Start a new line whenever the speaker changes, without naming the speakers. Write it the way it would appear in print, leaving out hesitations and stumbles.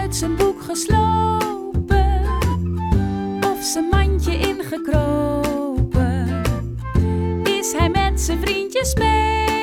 uit zijn boek geslopen of zijn mandje ingekropen. Is hij met zijn vriendjes mee